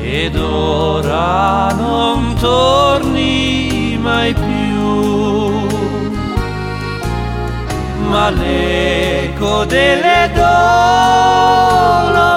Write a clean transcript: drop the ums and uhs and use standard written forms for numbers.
ed ora non torni mai più, ma l'eco delle dolori